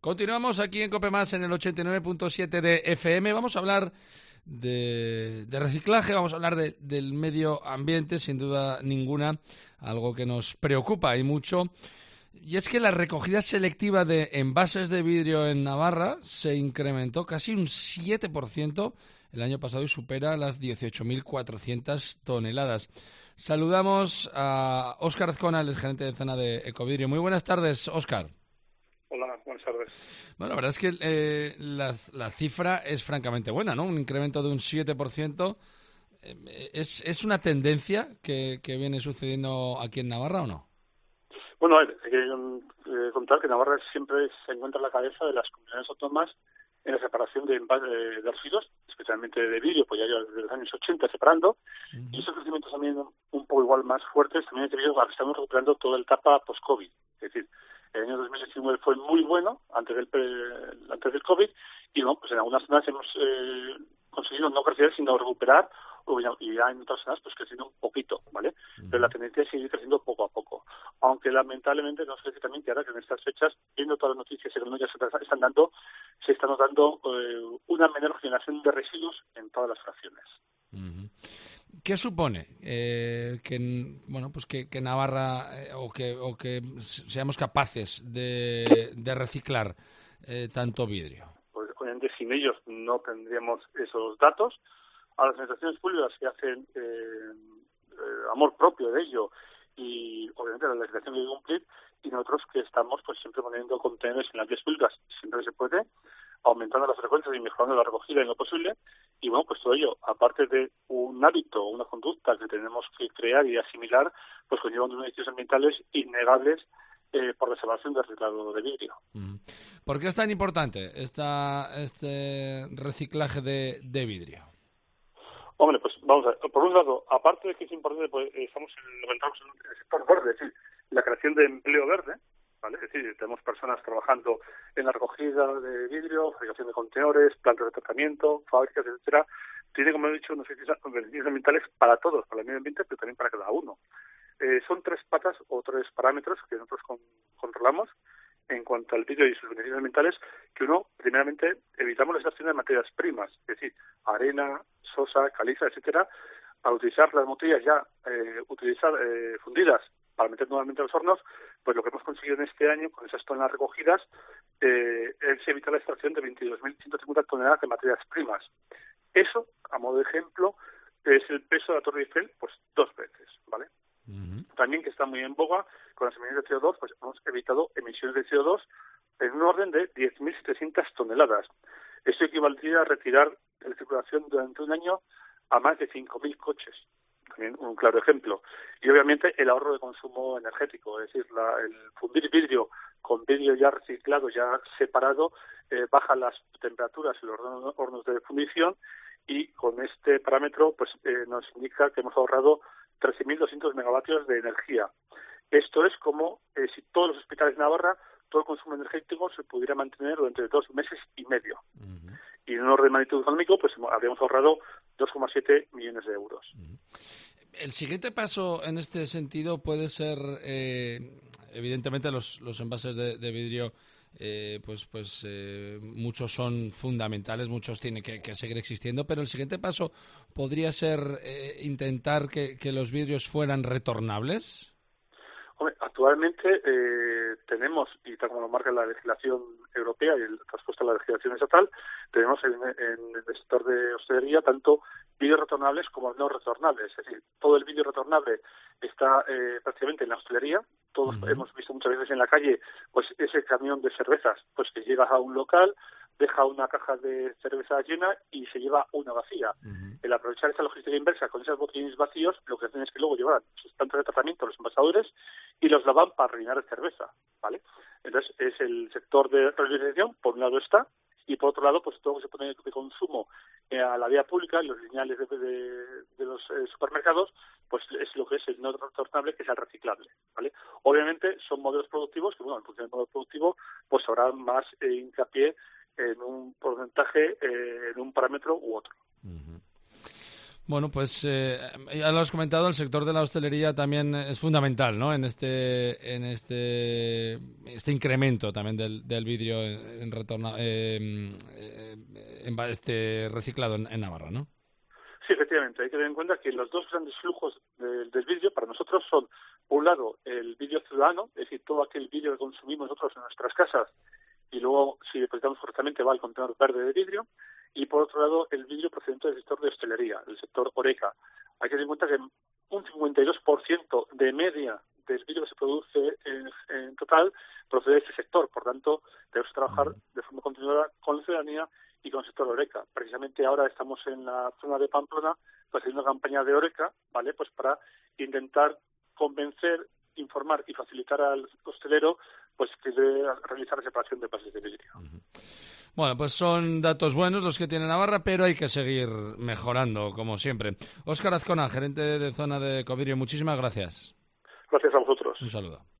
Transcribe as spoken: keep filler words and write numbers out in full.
Continuamos aquí en COPE Más en el ochenta y nueve punto siete de F M. Vamos a hablar de, de reciclaje, vamos a hablar de, del medio ambiente, sin duda ninguna, algo que nos preocupa y mucho. Y es que la recogida selectiva de envases de vidrio en Navarra se incrementó casi un siete por ciento el año pasado y supera las dieciocho mil cuatrocientas toneladas. Saludamos a Óscar Azcona, el gerente de zona de Ecovidrio. Muy buenas tardes, Óscar. Hola, buenas tardes. Bueno, la verdad es que eh, la, la cifra es francamente buena, ¿no? Un incremento de un siete por ciento. Eh, ¿Es, ¿Es una tendencia que, que viene sucediendo aquí en Navarra o no? Bueno, hay que eh, contar que Navarra siempre se encuentra a la cabeza de las comunidades autónomas en la separación de, de, de residuos, especialmente de vidrio, pues ya lleva desde los años ochenta separando, uh-huh. Y esos crecimientos también un poco igual más fuertes, también debido a que estamos recuperando toda la etapa post-COVID. Es decir, el año dos mil diecinueve fue muy bueno, antes del antes del COVID, y no, pues en algunas zonas hemos eh, conseguido no crecer, sino recuperar, y ya en otras zonas pues creciendo un poquito, ¿vale? Uh-huh. Pero la tendencia es seguir creciendo poco a poco. Aunque lamentablemente no sé si también que ahora que en estas fechas, viendo todas las noticias económicas que se están dando, se está notando eh, una menor generación de residuos en todas las fracciones. Uh-huh. ¿Qué supone eh, que bueno pues que, que Navarra eh, o que o que seamos capaces de, de reciclar eh, tanto vidrio? Pues obviamente sin ellos no tendríamos esos datos. A las administraciones públicas que hacen eh, eh, amor propio de ello y obviamente la legislación que hay que cumplir, y nosotros que estamos pues siempre poniendo contenedores en las vías públicas siempre que se puede, aumentando las frecuencias y mejorando la recogida en lo posible. Y bueno, pues todo ello, aparte de un hábito, una conducta que tenemos que crear y asimilar, pues conlleva unos beneficios ambientales innegables eh, por la separación del reciclado de vidrio. ¿Por qué es tan importante esta, este reciclaje de, de vidrio? Hombre, pues vamos a ver. Por un lado, aparte de que es importante, pues estamos en, lo entramos en el sector verde, es decir, la creación de empleo verde, ¿vale? Es decir, tenemos personas trabajando en la recogida de vidrio, fabricación de contenedores, plantas de tratamiento, fábricas, etcétera. Tiene, como he dicho, unos beneficios ambientales para todos, para el medio ambiente, pero también para cada uno. Eh, son tres patas o tres parámetros que nosotros con, controlamos en cuanto al vidrio y sus beneficios ambientales, que uno, primeramente, evitamos la extracción de materias primas, es decir, arena, sosa, caliza, etcétera, al utilizar las botellas ya eh, utilizar eh, fundidas para meter nuevamente a los hornos, pues lo que hemos conseguido en este año con esas toneladas recogidas eh, es evitar la extracción de veintidós mil ciento cincuenta toneladas de materias primas. Eso, a modo de ejemplo, es el peso de la Torre Eiffel, pues dos veces, ¿vale? Uh-huh. También, que está muy en boga, con las emisiones de C O dos, pues hemos evitado emisiones de C O dos en un orden de diez mil setecientas toneladas. Esto equivaldría a retirar de la circulación durante un año a más de cinco mil coches. También un claro ejemplo. Y obviamente el ahorro de consumo energético, es decir, la, el fundir vidrio con vidrio ya reciclado, ya separado, eh, baja las temperaturas en los hornos de fundición, y con este parámetro pues eh, nos indica que hemos ahorrado trece mil doscientos megavatios de energía. Esto es como eh, si todos los hospitales de Navarra, todo el consumo energético se pudiera mantener durante dos meses y medio. Uh-huh. Y en un orden de magnitud económico, pues habríamos ahorrado dos coma siete millones de euros. Uh-huh. El siguiente paso en este sentido puede ser, eh, evidentemente, los, los envases de, de vidrio, eh, pues, pues eh, muchos son fundamentales, muchos tienen que, que seguir existiendo, pero el siguiente paso podría ser eh, intentar que, que los vidrios fueran retornables. Hombre, actualmente eh, tenemos, y tal como lo marca la legislación europea y el traspuesto a la legislación estatal, tenemos en, en el sector de hostelería tanto vidrios retornables como no retornables. Es decir, todo el vidrio retornable está eh, prácticamente en la hostelería. Todos uh-huh. hemos visto muchas veces en la calle pues ese camión de cervezas pues que llega a un local, deja una caja de cerveza llena y se lleva una vacía. Uh-huh. El aprovechar esa logística inversa con esos botellines vacíos, lo que hacen es que luego llevan sus plantas de tratamiento a los envasadores y los lavan para rellenar de cerveza, ¿vale? Entonces, es el sector de reutilización, por un lado está, y por otro lado, pues todo lo que se pone de consumo eh, a la vía pública, los lineales de, de, de los eh, supermercados, pues es lo que es el no retornable, que es el reciclable, ¿vale? Obviamente, son modelos productivos que, bueno, en función del modelo productivo, pues habrá más eh, hincapié en un porcentaje, eh, en un parámetro u otro. Uh-huh. Bueno, pues eh, ya lo has comentado, el sector de la hostelería también es fundamental, ¿no? En este, en este, este incremento también del, del vidrio en, en retorno, eh, en, este reciclado en, en Navarra, ¿no? Sí, efectivamente. Hay que tener en cuenta que los dos grandes flujos de, del vidrio para nosotros son, por un lado, el vidrio ciudadano, es decir, todo aquel vidrio que consumimos nosotros en nuestras casas y luego, si depositamos correctamente, va al contenedor verde de vidrio. Y, por otro lado, el vidrio procedente del sector de hostelería, el sector Horeca. Hay que tener en cuenta que un cincuenta y dos por ciento de media del vidrio que se produce en, en total procede de ese sector. Por tanto, debemos trabajar de forma continuada con la ciudadanía y con el sector Horeca. Precisamente ahora estamos en la zona de Pamplona pues haciendo una campaña de Horeca, ¿vale? Pues para intentar convencer, informar y facilitar al hostelero pues que debe realizar la separación de envases de vidrio. Uh-huh. Bueno, pues son datos buenos los que tiene Navarra, pero hay que seguir mejorando, como siempre. Óscar Azcona, gerente de zona de Covidrio, muchísimas gracias. Gracias a vosotros. Un saludo.